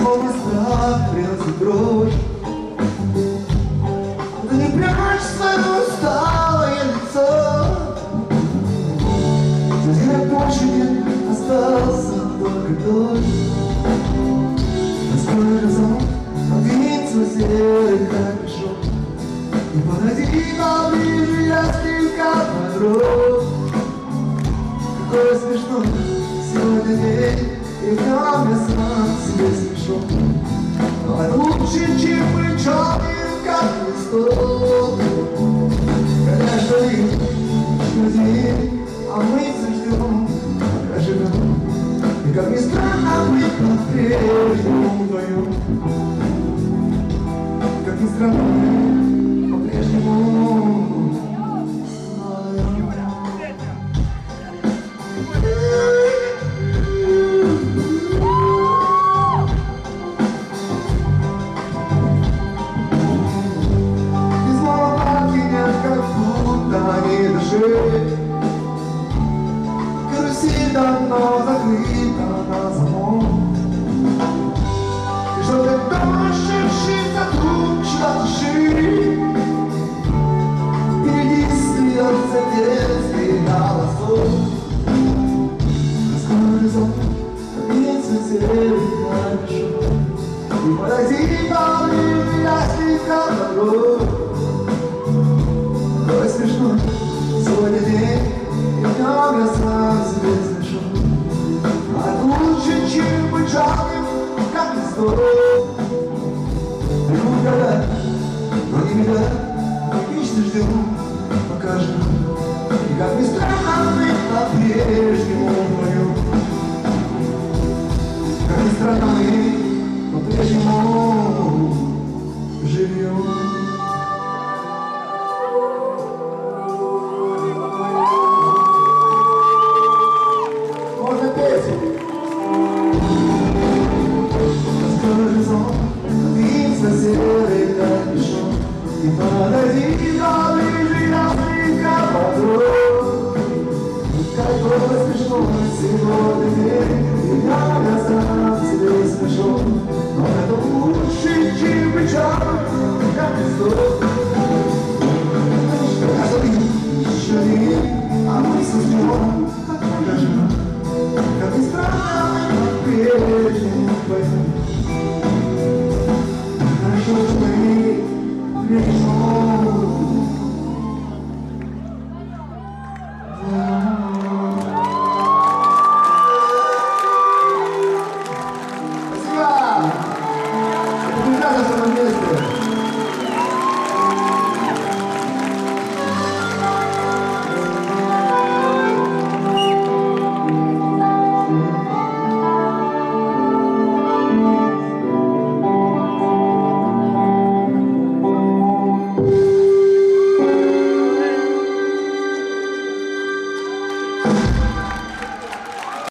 словно страх приносит дрожь. Ты не прячь свое усталое лицо. Здесь на площади остался только дождь. Раскрой глаза, отвинь свой серый капюшон. И подойди поближе, я слегка подрос. Какое смешно сегодня день, и в нем я сам себе смешон. Но это лучше, чем мы черный, как листок. Конечно, их друзей, а мы все ждем, пока живем. И как ни странно, мы по-прежнему вдвоем. Как ни странно, мы по-прежнему. Карусель давно закрыта на замок. И что-то дождь шуршит задумчиво тиши. Впереди смеется детский голосок. Раскрой глаза, опять серый капюшон. И подойди поближе, я слегка подрос. Какой смешной сегодня день, и в нем я сам себе смешон. А лучше, чем быть жалким, как листок.